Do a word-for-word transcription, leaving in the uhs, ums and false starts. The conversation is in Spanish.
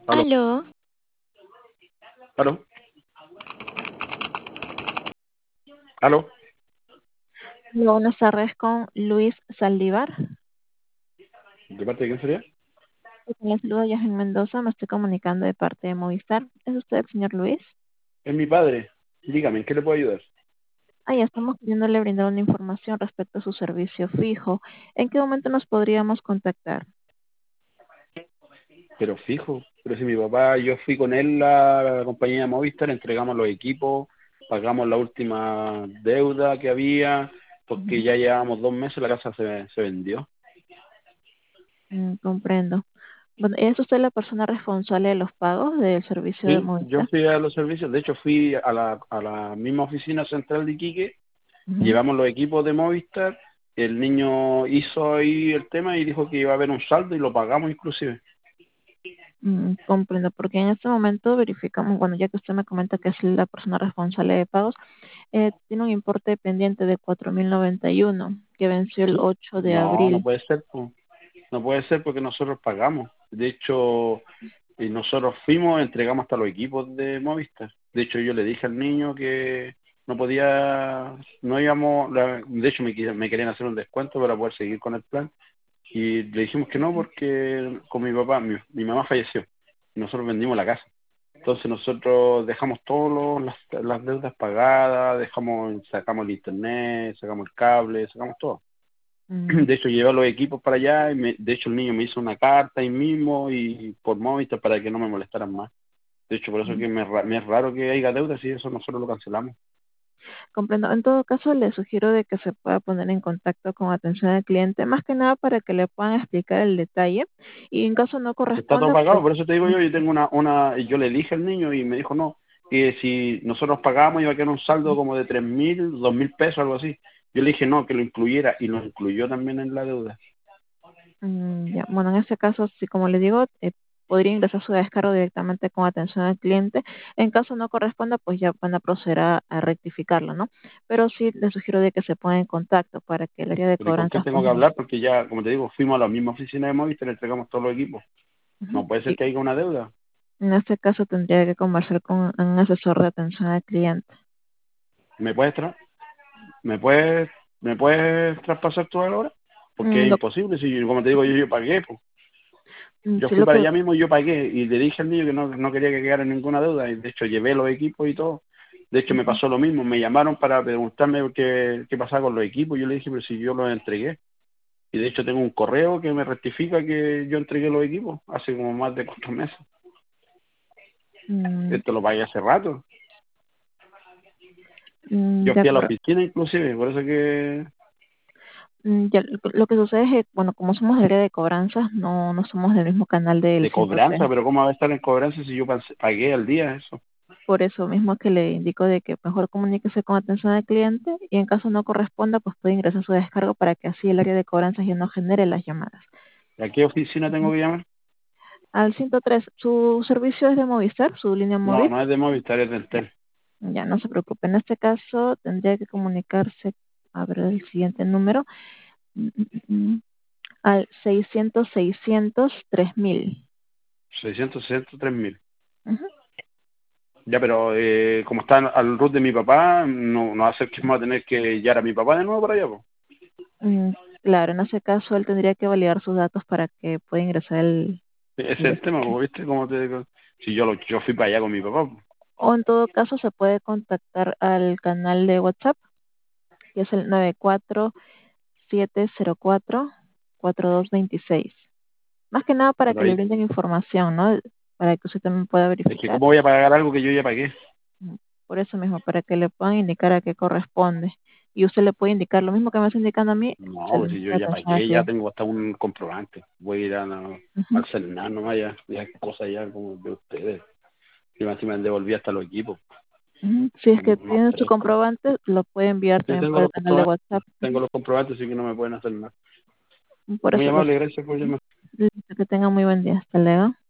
Aló, Aló, aló, aló. hola, buenas tardes con Luis Saldívar. ¿De parte de quién sería? Le saludo a Yasmin Mendoza, me estoy comunicando de parte de Movistar. ¿Es usted el señor Luis? Es mi padre. Dígame, ¿en qué le puedo ayudar? Ah, ya estamos queriéndole brindar una información respecto a su servicio fijo. ¿En qué momento nos podríamos contactar? Pero fijo, pero si mi papá, yo fui con él a la compañía de Movistar, entregamos los equipos, pagamos la última deuda que había, porque Ujú. ya llevábamos dos meses, la casa se, se vendió. Mm, comprendo. Bueno, ¿es usted la persona responsable de los pagos del servicio de Sí, yo Movistar? fui a los servicios, de hecho fui a la, a la misma oficina central de Iquique, Ujú. llevamos los equipos de Movistar, el niño hizo ahí el tema y dijo que iba a haber un saldo y lo pagamos inclusive. Mm, comprendo, porque en este momento verificamos, bueno, ya que usted me comenta que es la persona responsable de pagos, eh, tiene un importe pendiente de cuatro mil noventa y uno que venció el ¿Sí? ocho de No, no abril. puede ser, po. No puede ser porque nosotros pagamos. De hecho, y nosotros fuimos, entregamos hasta los equipos de Movistar. De hecho, yo le dije al niño que no podía, no íbamos, la- de hecho me, qui- me querían hacer un descuento para poder seguir con el plan. Y le dijimos que no porque con mi papá, mi, mi mamá falleció. Y nosotros vendimos la casa. Entonces nosotros dejamos todas las, las deudas pagadas, dejamos, sacamos el internet, sacamos el cable, sacamos todo. Mm, De hecho, llevé los equipos para allá y me- de hecho el niño me hizo una carta ahí mismo y por Movistar para que no me molestaran más. De hecho, por eso es mm, que me, ra- me es raro que haya deudas y eso nosotros lo cancelamos. comprendo. En todo caso, le sugiero de que se pueda poner en contacto con atención al cliente, más que nada para que le puedan explicar el detalle y en caso no Está todo corresponda, pagado, pues por eso te digo mm, yo, yo tengo una, una, y yo le dije al niño y me dijo no, que si nosotros pagamos iba a quedar un saldo como de tres mil, dos mil pesos, algo así. Yo le dije no, que lo incluyera y lo incluyó también en la deuda. mm, ya. Bueno, en este caso, sí, como le digo, eh, podría ingresar su descargo directamente con atención al cliente. En caso no corresponda, pues ya van a proceder a, a rectificarlo, ¿no? Pero sí le sugiero de que se ponga en contacto para que el área de Pero ¿y con quién cobranzas, tengo pues, que hablar? Porque ya, como te digo, fuimos a la misma oficina de Movistar, le entregamos todos los equipos. ujú. No puede ser Y que haya una deuda. en este caso tendría que conversar con un asesor de atención al cliente. ¿Me puedes tra ¿Me puedes, me puedes traspasar toda la hora? Porque Mm, es lo- imposible, si como te digo, yo, yo pagué, pues. mm, Yo sí, fui lo para que, allá mismo y yo pagué, y le dije al niño que no, no quería que quedara ninguna deuda, y de hecho llevé los equipos y todo. De hecho me ujú, pasó lo mismo, me llamaron para preguntarme qué, qué pasaba con los equipos, yo le dije, pero si yo los entregué. Y de hecho tengo un correo que me rectifica que yo entregué los equipos hace como más de cuatro meses. mm, Esto lo pagué hace rato. mm, Yo de fui a la acuerdo. oficina inclusive, por eso que Mm, ya, lo, lo que sucede es que, bueno, como somos del área de cobranzas, no, no somos del mismo canal del de ciento tres. cobranza, pero ¿cómo va a estar en cobranza si yo pas- pagué al día eso? Por eso mismo que le indico de que mejor comuníquese con atención al cliente y en caso no corresponda, pues puede ingresar su descargo para que así el área de cobranzas ya no genere las llamadas. ¿A qué oficina tengo Ujú. que llamar? Al ciento tres, ¿su servicio es de Movistar, su línea No, móvil? no es de Movistar, es del Ya, Tel. ya no se preocupe. En este caso tendría que comunicarse, a ver el siguiente número, mm, mm, mm, mm, al seiscientos seiscientos tres mil. seiscientos sesenta y tres mil. Ujú. Ya, pero eh, como está al root de mi papá, no, no hace que vamos a tener que llevar a mi papá de nuevo para allá, po. Mm, claro, en ese caso él tendría que validar sus datos para que pueda ingresar el, Ese es el el tema, despacho. po, ¿viste? Como te digo. Si yo, lo, yo fui para allá con mi papá, po. O en todo caso se puede contactar al canal de WhatsApp, que es el nueve cuatro siete cero cuatro cuatro dos dos seis. Más que nada para Pero que le ahí, brinden información, ¿no? Para que usted también pueda es que verificar. ¿cómo voy a pagar algo que yo ya pagué? Mm, Por eso mismo, para que le puedan indicar a qué corresponde. Y usted le puede indicar lo mismo que me está indicando a mí, No, se le pues si yo indica ya atención al pagué, ya cliente. tengo hasta un comprobante. Voy a ir a, la- Ujú, al Cernar nomás, ya, ya hay cosas ya como de ustedes. Y más si me han devolvido hasta los equipos. ujú. Si es que No tiene su sé. comprobante, lo puede enviar Sí, también tengo por el los canal de comprobantes, WhatsApp. tengo Ujú. los comprobantes, así que no me pueden hacer nada. Por Muy eso, lo, amable, gracias por llamar. que tenga muy buen día. Hasta luego.